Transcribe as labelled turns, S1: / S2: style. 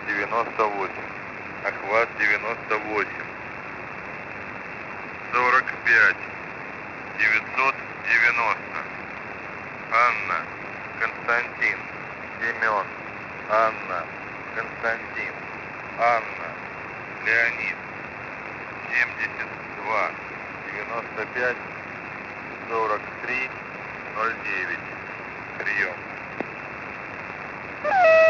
S1: 98. Охват 98. 45. 990. Анна. Константин. Семен. Анна. Константин. Анна. Леонид. 72. 95. 43. 09. Прием.